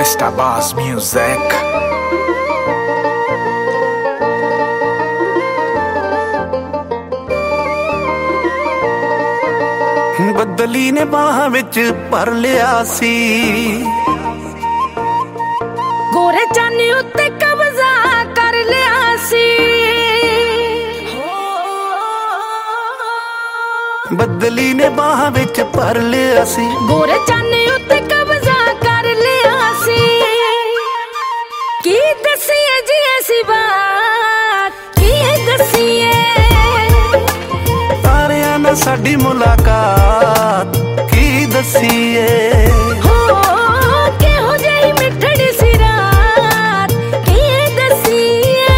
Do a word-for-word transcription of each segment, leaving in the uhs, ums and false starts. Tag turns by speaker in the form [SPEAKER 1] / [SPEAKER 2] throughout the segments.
[SPEAKER 1] Mr Bass Music। ਬੱਦਲੀ ਨੇ ਬਾਹਾਂ ਵਿੱਚ ਭਰ ਲਿਆ ਸੀ,
[SPEAKER 2] ਗੋਰੇ ਚਾਨੀ ਉੱਤੇ ਕਬਜ਼ਾ ਕਰ ਲਿਆ ਸੀ।
[SPEAKER 3] ਬੱਦਲੀ ਨੇ ਬਾਹਾਂ ਵਿੱਚ ਭਰ ਲਿਆ ਸੀ,
[SPEAKER 2] ਗੋਰੇ ਚਾਨੀ ਉੱਤੇ ਕਬਜ਼ਾ ਕਰ ਲਿਆ ਸੀ। ਕੀ ਦਸੀਏ ਜੀ ਐਸੀ ਬਾਤ, ਕੀ ਦਸੀਏ
[SPEAKER 3] ਤਾਰਿਆਂ ਨਾਲ ਸਾਡੀ ਮੁਲਾਕਾਤ, ਕੀ ਦਸੀਏ
[SPEAKER 2] ਹੋ ਕਿਹੋ ਜਿਹੀ ਮਿੱਠੜੀ ਸੀ ਰਾਤ, ਕੀ ਦਸੀਏ।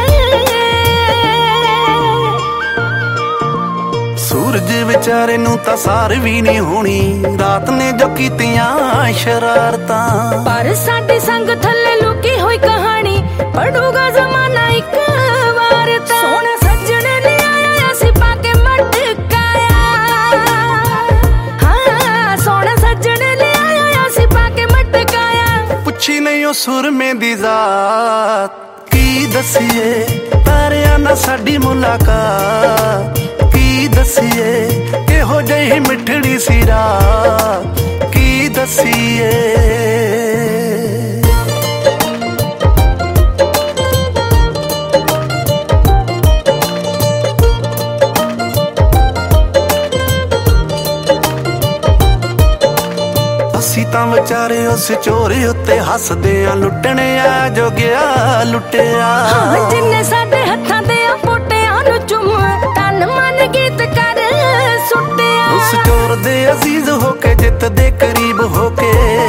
[SPEAKER 3] ਸੂਰਜ ਵਿਚਾਰੇ ਨੂੰ ਤਾਂ ਸਾਰ ਵੀ ਨਹੀਂ ਹੋਣੀ, ਰਾਤ ਨੇ ਜੋ ਕੀਤੀਆਂ ਸ਼ਰਾਰਤਾਂ।
[SPEAKER 2] ਪਰ ਸਾਡੇ ਸੰਗ ਥੱਲੇ ਲੁਕੀ ਹੋਈ ਕਹਾਣੀ ਪੜੂਗਾ ਜ਼ਮਾਨਾ ਇੱਕ ਵਾਰ ਤਾਂ। ਸੋਹਣਾ ਸੱਜਣ ਨੇ ਆਇਆ ਸੀ ਪਾ ਕੇ ਮਟਕਾਇਆ, ਹਾਂ ਸੋਹਣਾ ਸੱਜਣ ਨੇ ਆਇਆ ਸੀ ਪਾ ਕੇ ਮਟਕਾਇਆ।
[SPEAKER 3] ਪੁੱਛੀ ਨਹੀਂ ਉਹ ਸੁਰਮੇ ਦੀ ਜ਼ਾਤ, ਕੀ ਦਸੀਏ ਤਾਰਿਆਂ ਨਾਲ ਸਾਡੀ ਮੁਲਾਕਾਤ, ਕੀ ਦਸੀਏ ਕਿਹੋ ਜਿਹੀ ਮਿੱਠੜੀ ਸੀ ਰਾਤ, ਕੀ ਦਸੀਏ। ਅਸੀਂ ਤਾਂ ਵਿਚਾਰੇ ਉਸ ਚੋਰੀ ਉੱਤੇ ਹੱਸਦੇ ਆ, ਲੁੱਟਣੇ ਆ ਜੋ ਗਿਆ ਲੁੱਟਿਆ।
[SPEAKER 2] ਹਾਂ ਜਿੰਨੇ ਸਾਡੇ ਹੱਥਾਂ ਤੇ ਆ ਪੋਟਿਆਂ ਨੂੰ ਚੁੰਮ ਤਨ ਮਨ ਗੀਤ ਕਰ ਸੁੱਟਿਆ।
[SPEAKER 3] ਉਸ ਚੋਰ ਦੇ ਅਜ਼ੀਜ਼ ਹੋ ਕੇ ਜਿੱਤ ਦੇ ਕਰੀਬ ਹੋ ਕੇ,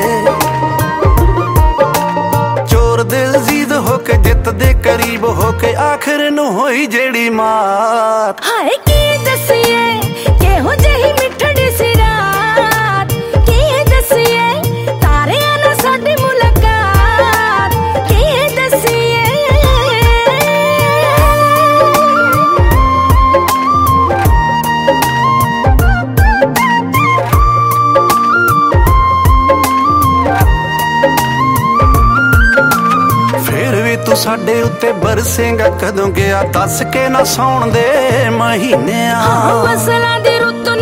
[SPEAKER 3] ਚੋਰ ਦੇ ਅਜ਼ੀਜ਼ ਹੋ ਕੇ ਜਿੱਤ ਦੇ ਕਰੀਬ ਹੋ ਕੇ, ਆਖਰ ਨੂੰ ਹੋਈ ਜਿਹੜੀ ਮਾਤ।
[SPEAKER 2] ਹਾਏ ਕੀ ਦਸੀਏ ਕਿਹੋ ਜਿਹੀ ਮਿੱਠੜੀ ਸੀ ਰਾਤ, ਕੀ ਦਸੀਏ ਤਾਰਿਆਂ ਨਾਲ ਸਾਡੀ ਮੁਲਾਕਾਤ, ਕੀ ਦਸੀਏ।
[SPEAKER 3] ਫੇਰ ਵੀ ਤੂੰ ਸਾਡੇ ਉੱਤੇ ਬਰਸੇਂਗਾ ਕਦੋਂ, ਗਿਆ ਦੱਸ ਕੇ ਨਾ ਸੌਣ ਦੇ ਮਹੀਨਿਆਂ।
[SPEAKER 2] ਫਸਲਾਂ ਦੀ ਰੁੱਤ